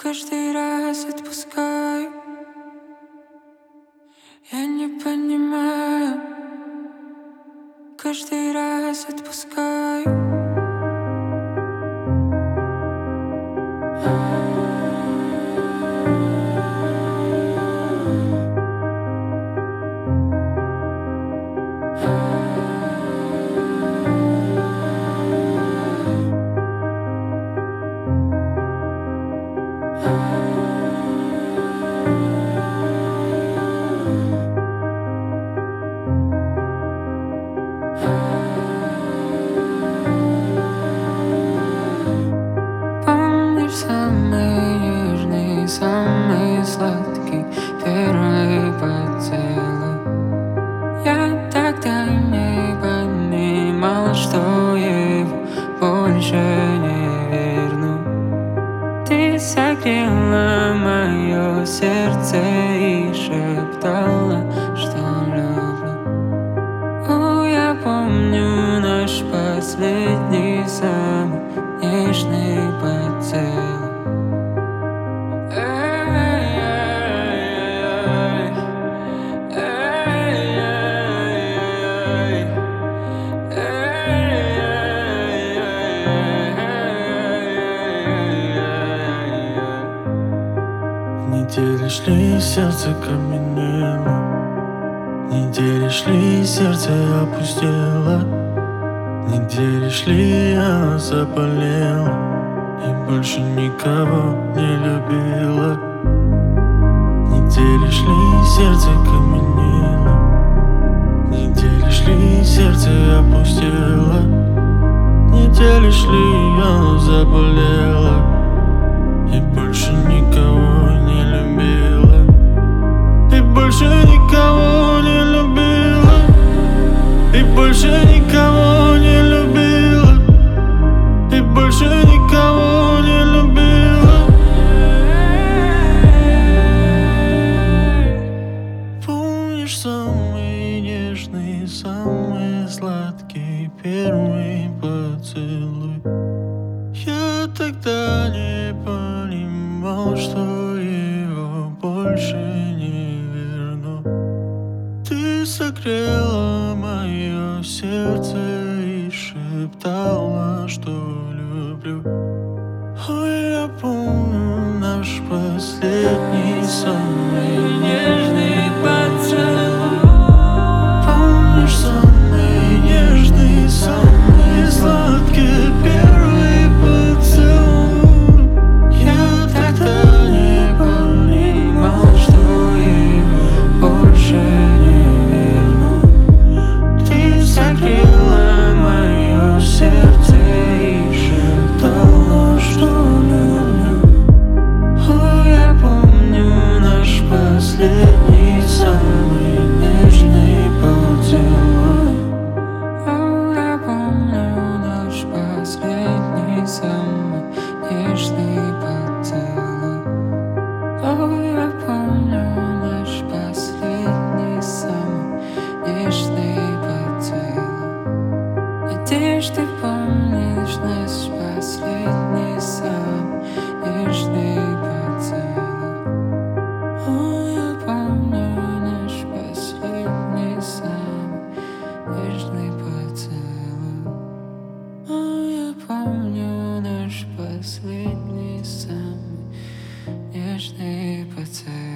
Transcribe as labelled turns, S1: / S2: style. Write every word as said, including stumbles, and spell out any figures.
S1: каждый раз отпускаю. Я не понимаю, каждый раз отпускаю. Помнишь самый нежный, самый сладкий первый поцелуй? Я тогда не понимал, что его больше не верну. Ты согрела мое сердце и шептала, что люблю. О, я помню наш последний самый нежный поцелуй.
S2: Недели шли, сердце каменело. Недели шли, сердце опустело. Недели шли, она заболела и больше никого не любила. Недели шли, сердце каменело. Недели шли, сердце опустело. Недели шли, она заболела и больше никого не любила. И больше никого не любила. И больше никого не любила. И больше никого не любила. Помнишь самый нежный, самый сладкий первый поцелуй? Я тогда не понимал, что его больше не верну. Ты согрела мое сердце и шептала, что люблю. Ой, я помню наш последний самый нежный поцелуй. Помнишь самый нежный, самый сладкий первый поцелуй? Я тогда не понимал, что его больше не верну. Ты согрела мое сердце и шептала, что люблю. О, я помню наш последний самый нежный поцелуй. О, я помню наш последний самый нежный поцелуй. О, я помню наш последний самый нежный поцелуй. Надеюсь, ты помнишь наш последний самый нежный поцелуй. О, я помню наш последний самый нежный поцелуй. О, я помню наш последний самый нежный поцелуй.